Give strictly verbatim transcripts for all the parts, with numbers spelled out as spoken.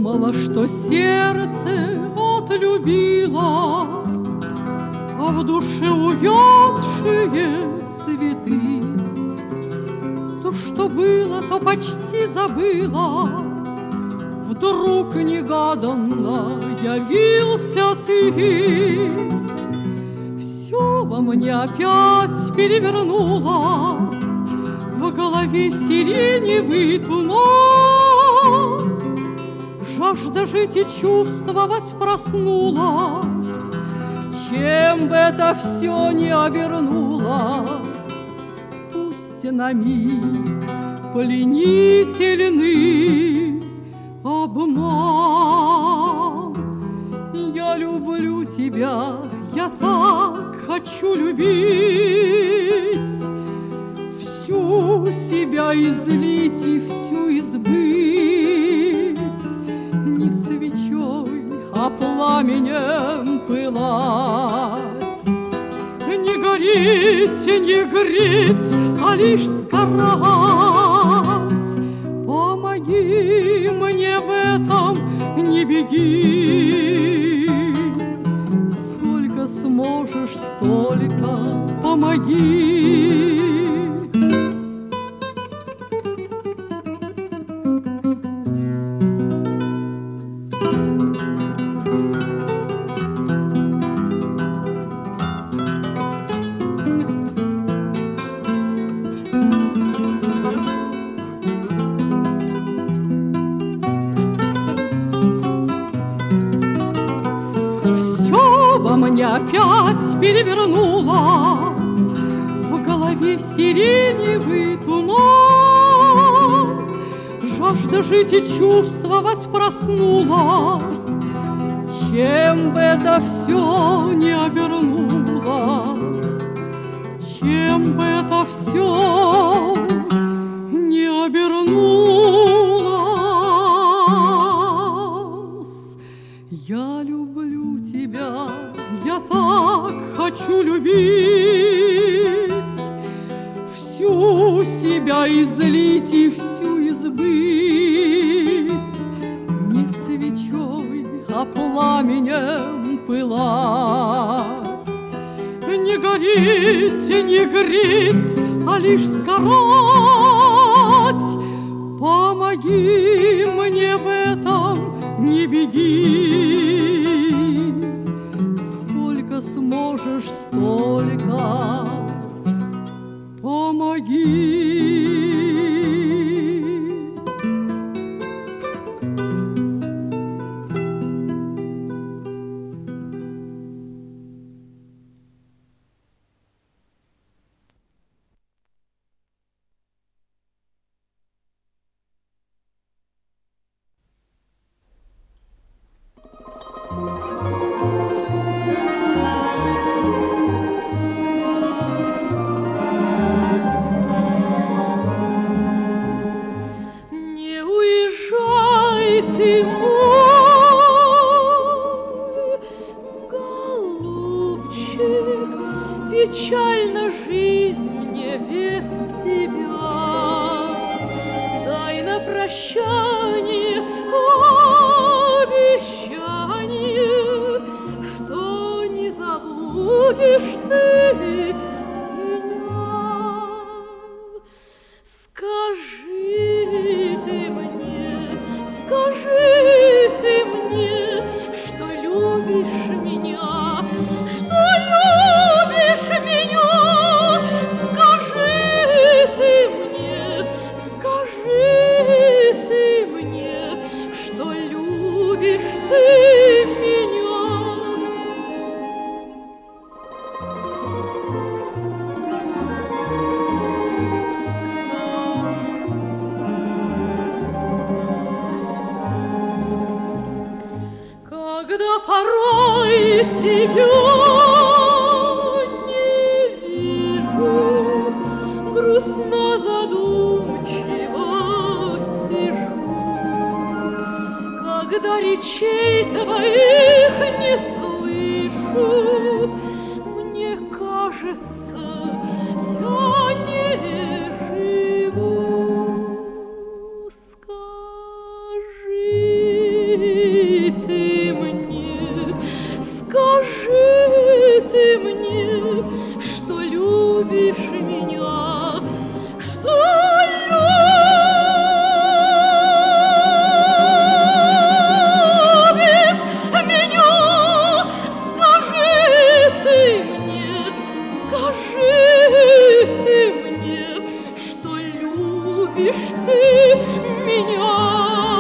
думала, что сердце отлюбило, а в душе увядшие цветы. То, что было, то почти забыла. Вдруг негаданно явился ты. Все во мне опять перевернулось, в голове сиреневый туман. Жажда жить и чувствовать проснулась, чем бы это все ни обернулось. Пусть на миг пленительный обман. Я люблю тебя, я так хочу любить, всю себя излить и всю избыть, не свечой, а пламенем пылать, не гореть, не греть, а лишь сгорать. Помоги мне в этом, не беги, сколько сможешь, столько помоги. Мне опять перевернулась, в голове сиреневый туман. Жажда жить и чувствовать проснулась, чем бы это все ни обернулось, чем бы это все ни обернулось. Я люблю тебя, я так хочу любить, всю себя излить и всю избыть, не свечой, а пламенем пылать, не гореть, не греть, а лишь сгорать. Помоги мне в этом, не беги, сколько сможешь, столько помоги. Печальна жизнь мне без тебя. Дай на прощание обещание, что не забудешь ты меня. Скажи ты мне, скажи ты мне, что любишь меня, что любишь меня. Скажи ты мне, скажи ты мне, что любишь ты меня. Когда порой тебя грустно задумчиво сижу, когда речей твоих не слышу, мне кажется, я не живу. Скажи любишь ты меня.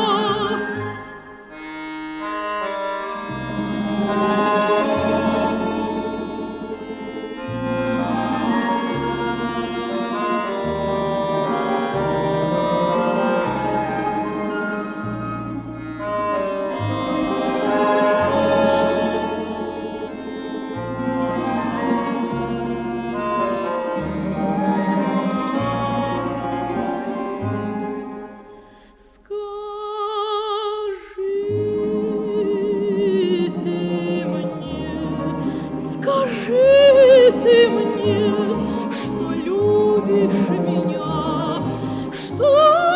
Скажи ты мне, что любишь меня, что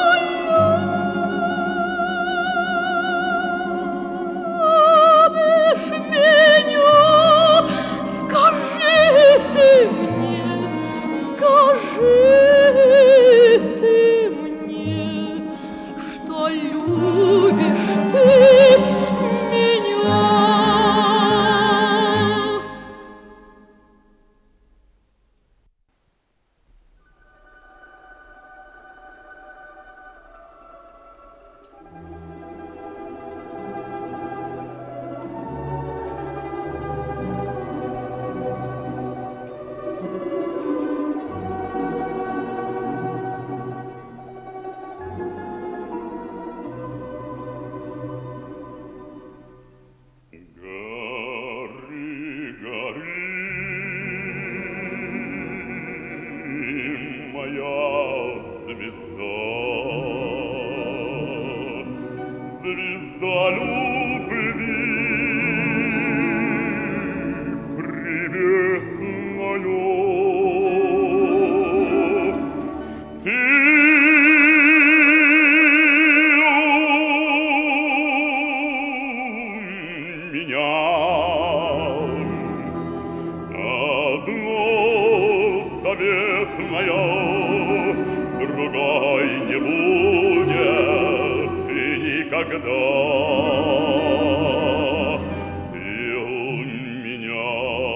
любишь меня. Скажи ты мне, скажи ты мне, что любишь ты меня. Звезда любви, приветная, ты у меня одно заветная, другой не будет никогда. Ты у меня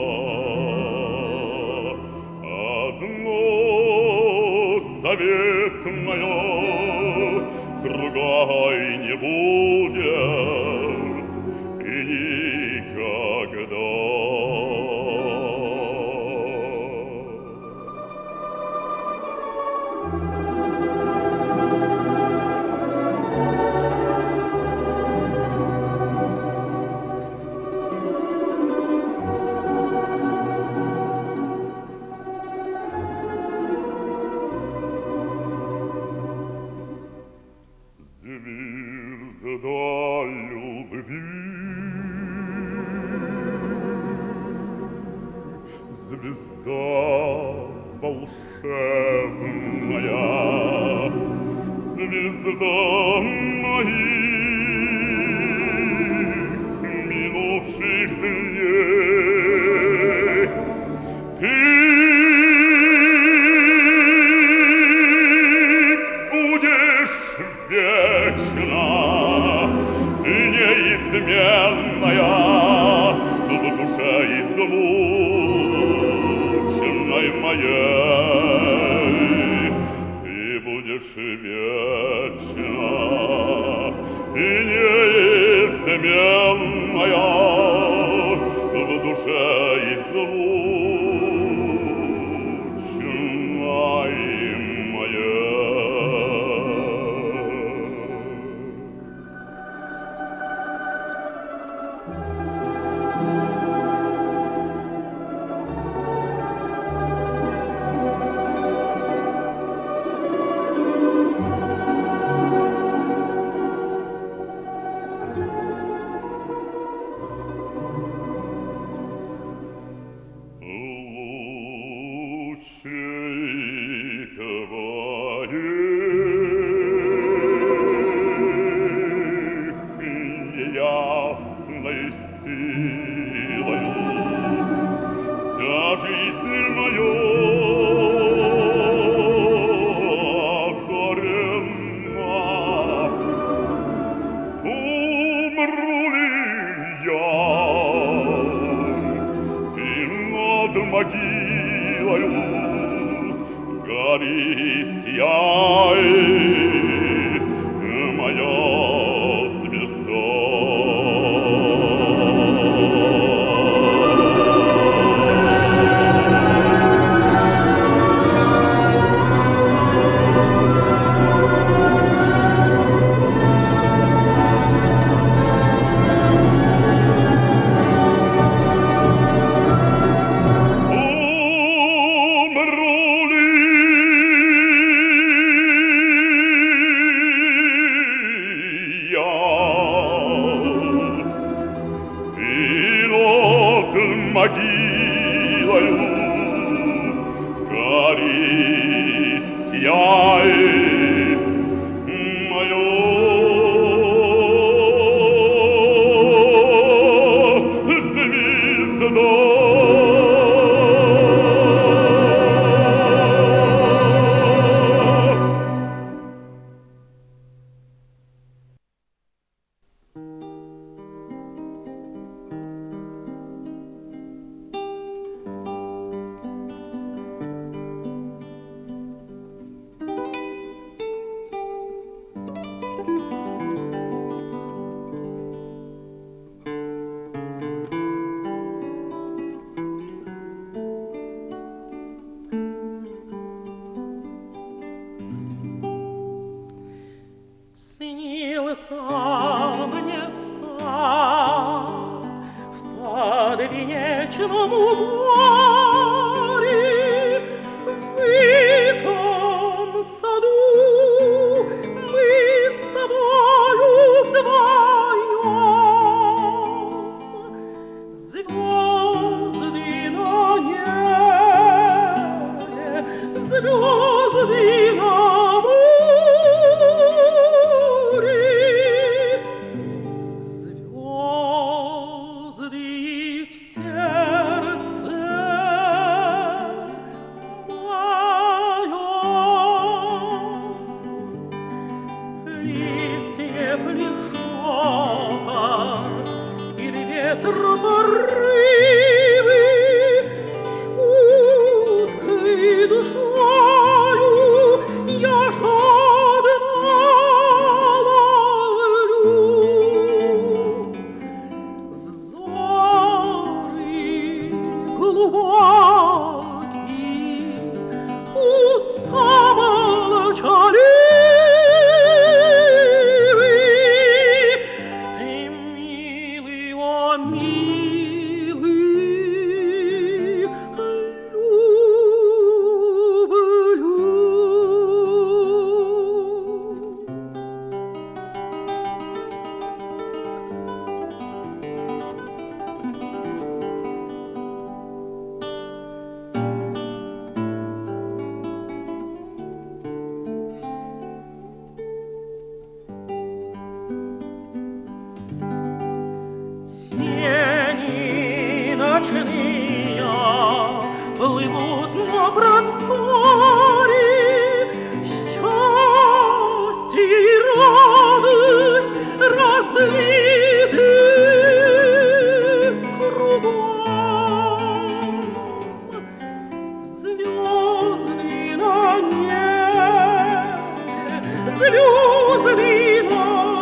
одно заветное, другой не будет и никогда. Звезда любви, звезда волшебная, звезда моих минувших дней. Ты вечно и неизменная в душе измученной моей. Ты будешь вечно и неизменная в душе измученной моей. Ясной силою вся жизнь моя озарена. Умру ли я, ты над могилою гори, сияй. сам, не сад в подвенечном уборе, в этом саду мы с тобою вдвоем. Звезды на небе, звезды на порывы, чуткой душою я жадно ловлю взоры глубокие, уста молчаливы. Тени ночные плывут на просторе, счастье и радость разлиты кругом. Звезды на небе, звезды на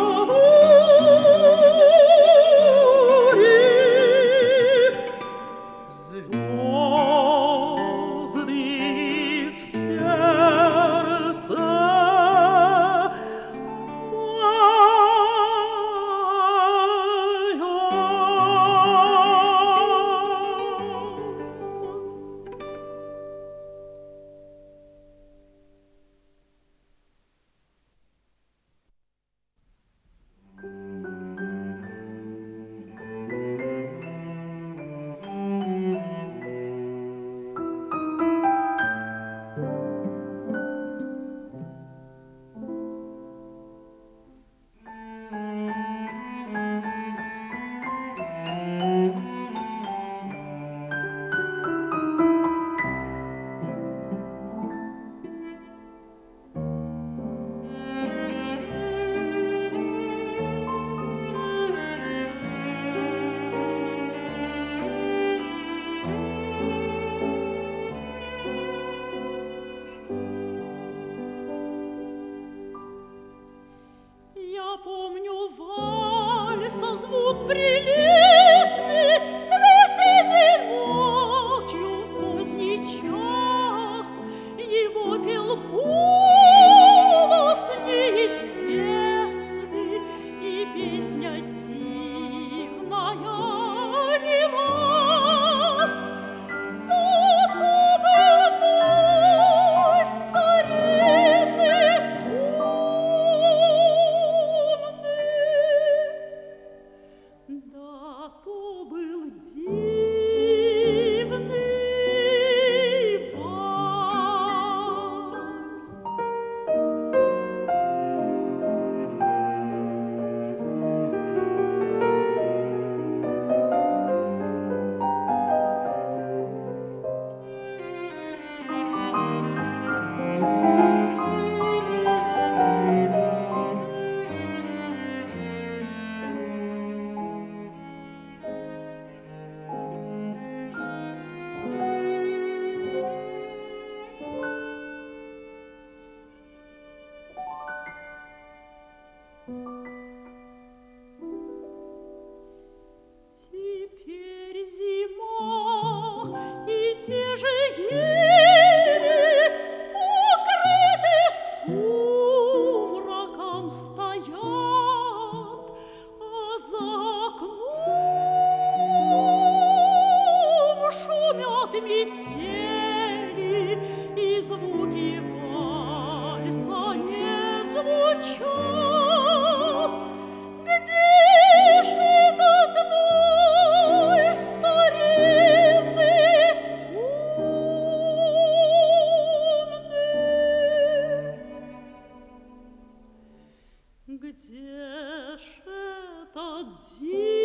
звук прелестный, весенней ночью в поздний час его пел голос неизвестный, и песня дивная лилась. Тут был вой старинный, томный, да Где ж этот день?